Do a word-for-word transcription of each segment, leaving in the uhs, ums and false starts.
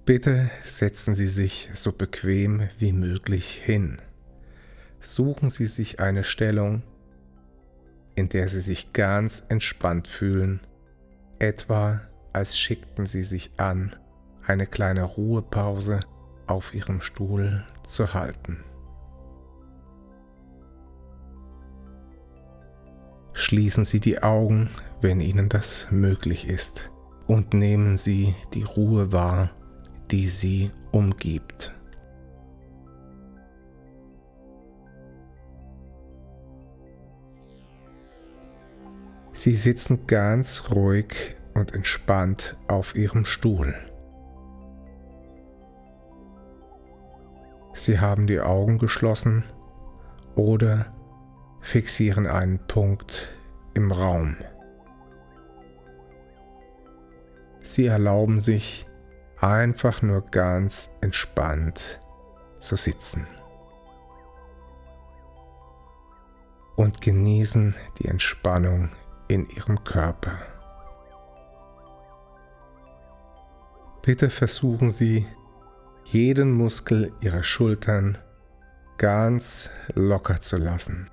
Bitte setzen Sie sich so bequem wie möglich hin. Suchen Sie sich eine Stellung, in der Sie sich ganz entspannt fühlen, etwa als schickten Sie sich an, eine kleine Ruhepause auf Ihrem Stuhl zu halten. Schließen Sie die Augen, wenn Ihnen das möglich ist, und nehmen Sie die Ruhe wahr, die Sie umgibt. Sie sitzen ganz ruhig und entspannt auf Ihrem Stuhl. Sie haben die Augen geschlossen oder fixieren einen Punkt im Raum. Sie erlauben sich, einfach nur ganz entspannt zu sitzen und genießen die Entspannung in Ihrem Körper. Bitte versuchen Sie, jeden Muskel Ihrer Schultern ganz locker zu lassen.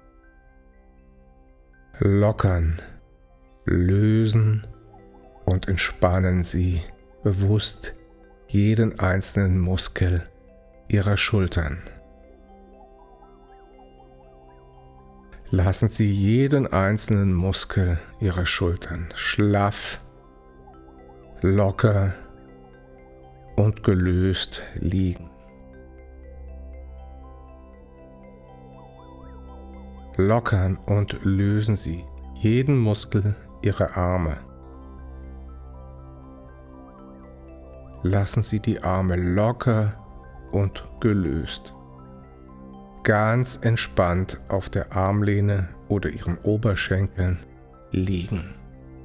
Lockern, lösen und entspannen Sie bewusst jeden einzelnen Muskel Ihrer Schultern. Lassen Sie jeden einzelnen Muskel Ihrer Schultern schlaff, locker und gelöst liegen. Lockern und lösen Sie jeden Muskel Ihrer Arme. Lassen Sie die Arme locker und gelöst, ganz entspannt auf der Armlehne oder Ihren Oberschenkeln liegen.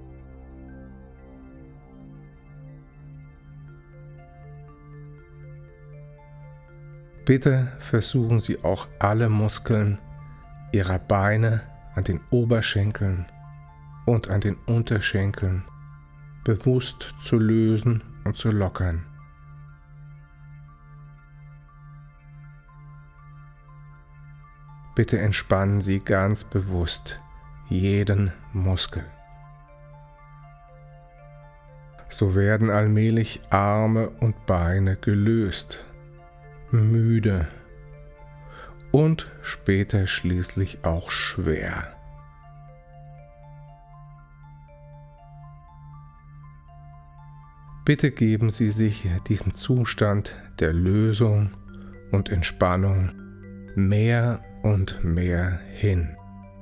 Bitte versuchen Sie auch alle Muskeln Ihrer Beine an den Oberschenkeln und an den Unterschenkeln bewusst zu lösen und zu lockern. Bitte entspannen Sie ganz bewusst jeden Muskel. So werden allmählich Arme und Beine gelöst, müde und später schließlich auch schwer. Bitte geben Sie sich diesen Zustand der Lösung und Entspannung mehr und mehr hin.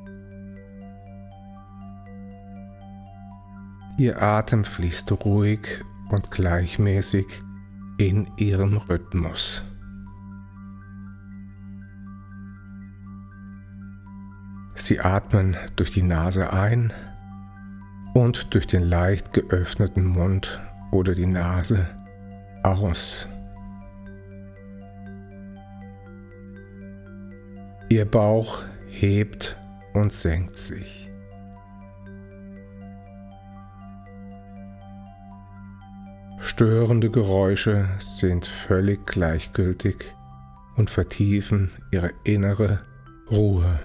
Ihr Atem fließt ruhig und gleichmäßig in Ihrem Rhythmus. Sie atmen durch die Nase ein und durch den leicht geöffneten Mund oder die Nase aus. Ihr Bauch hebt und senkt sich. Störende Geräusche sind völlig gleichgültig und vertiefen Ihre innere Ruhe.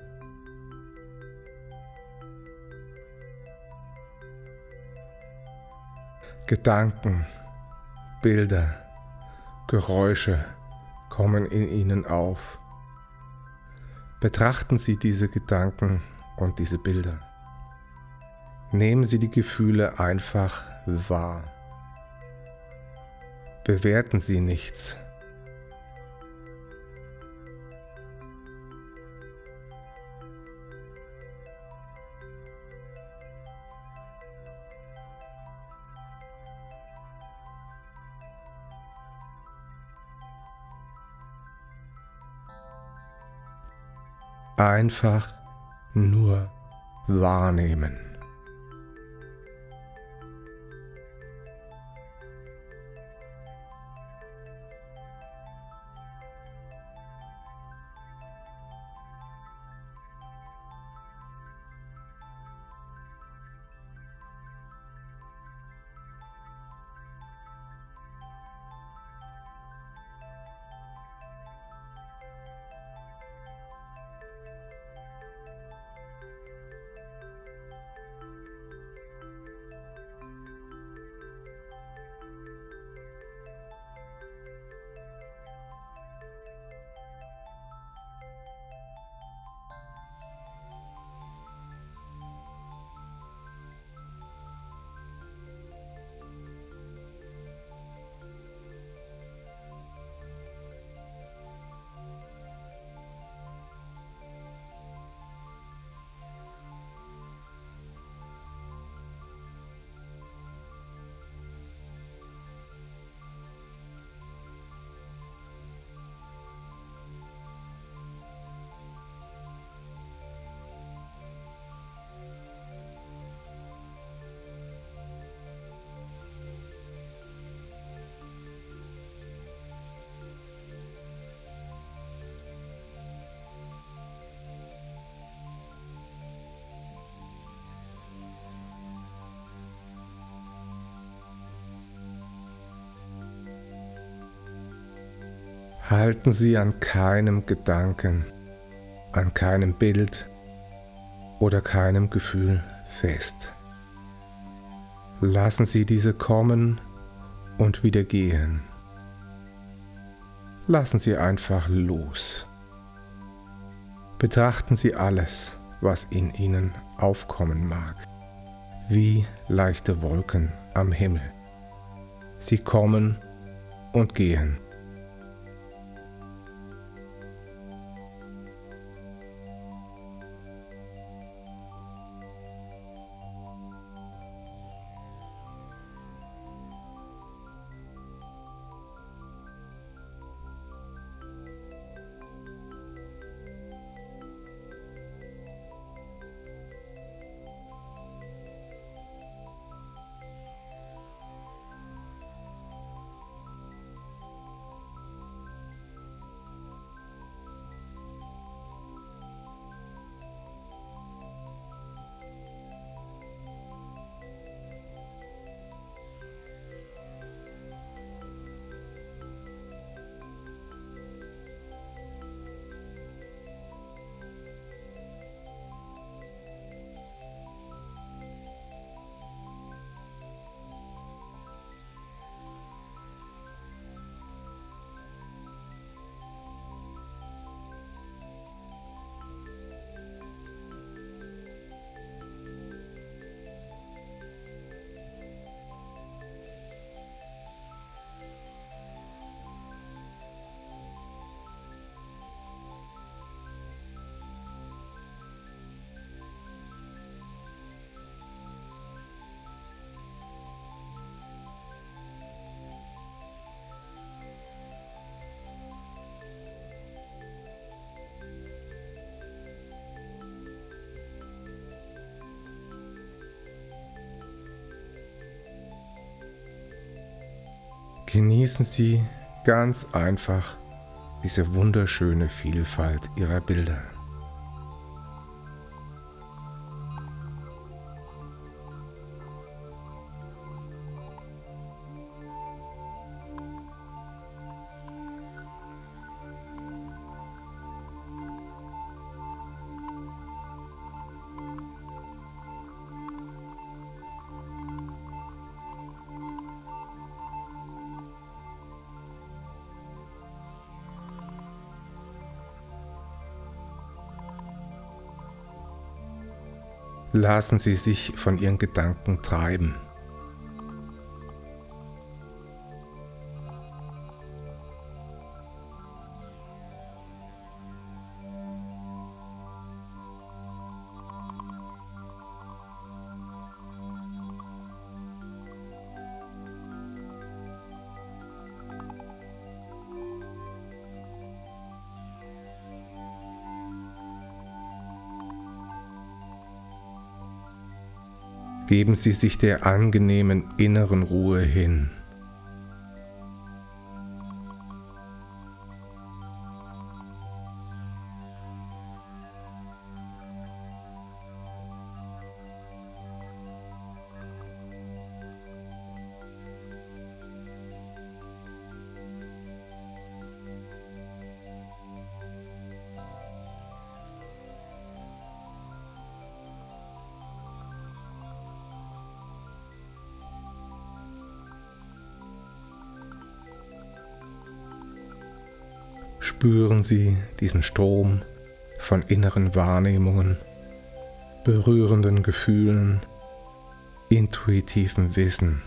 Gedanken, Bilder, Geräusche kommen in Ihnen auf. Betrachten Sie diese Gedanken und diese Bilder. Nehmen Sie die Gefühle einfach wahr. Bewerten Sie nichts. Einfach nur wahrnehmen. Halten Sie an keinem Gedanken, an keinem Bild oder keinem Gefühl fest. Lassen Sie diese kommen und wieder gehen. Lassen Sie einfach los. Betrachten Sie alles, was in Ihnen aufkommen mag, wie leichte Wolken am Himmel. Sie kommen und gehen. Genießen Sie ganz einfach diese wunderschöne Vielfalt Ihrer Bilder. Lassen Sie sich von Ihren Gedanken treiben. Geben Sie sich der angenehmen inneren Ruhe hin. Spüren Sie diesen Strom von inneren Wahrnehmungen, berührenden Gefühlen, intuitivem Wissen.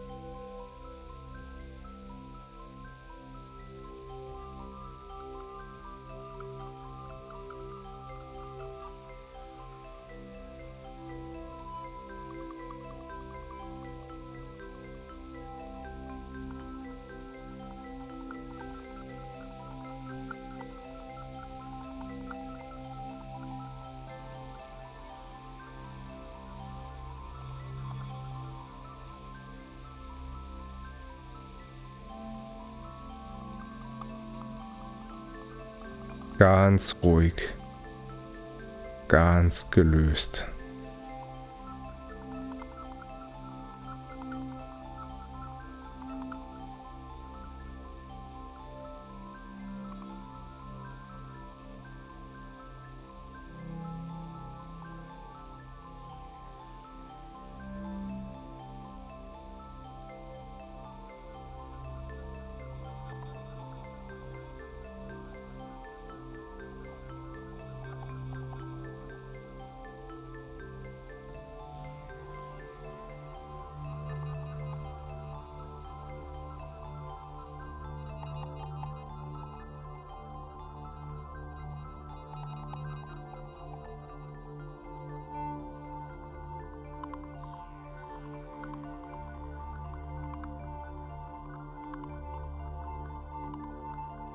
Ganz ruhig, ganz gelöst.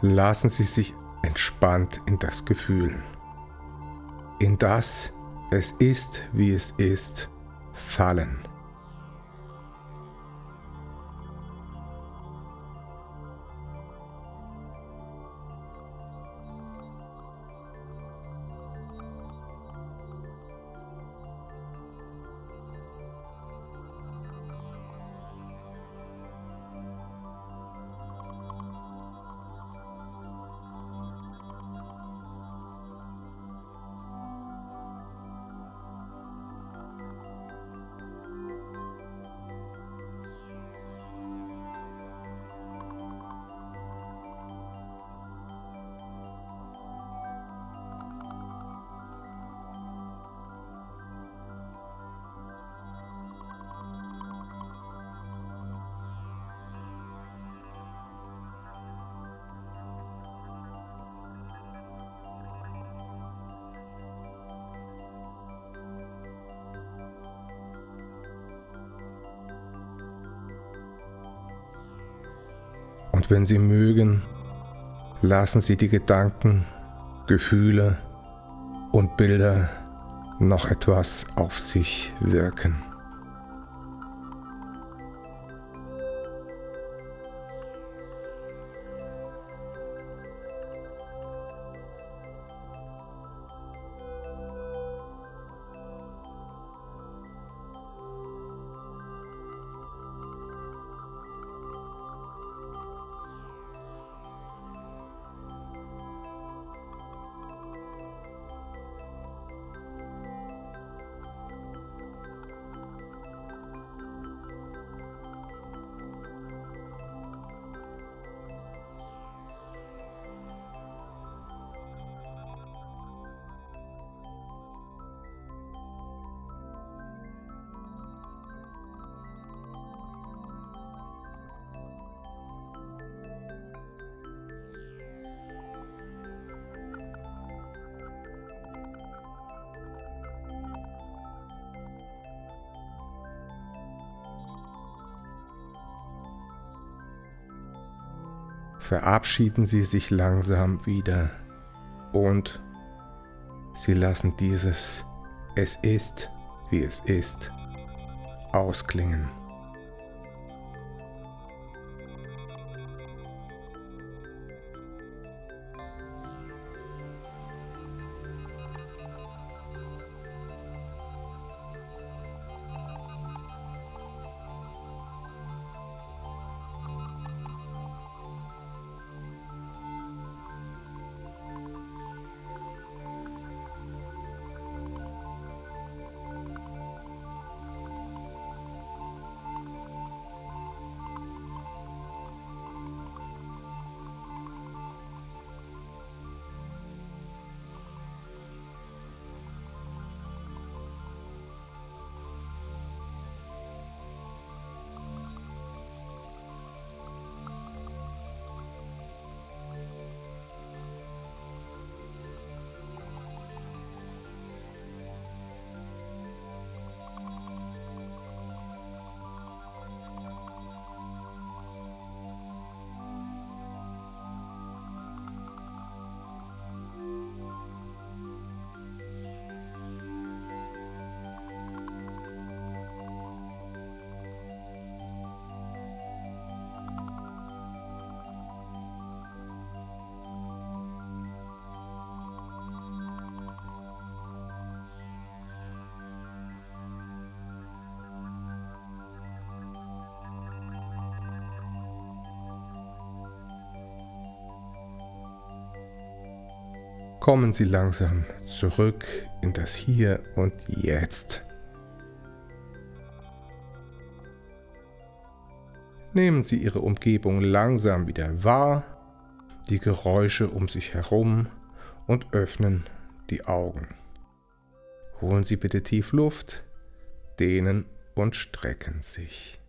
lassen Sie sich entspannt in das Gefühl, in das "Es ist, wie es ist" fallen. Und wenn Sie mögen, lassen Sie die Gedanken, Gefühle und Bilder noch etwas auf sich wirken. Verabschieden Sie sich langsam wieder und Sie lassen dieses "Es ist, wie es ist" ausklingen. Kommen Sie langsam zurück in das Hier und Jetzt. Nehmen Sie Ihre Umgebung langsam wieder wahr, die Geräusche um sich herum und öffnen die Augen. Holen Sie bitte tief Luft, dehnen und strecken sich.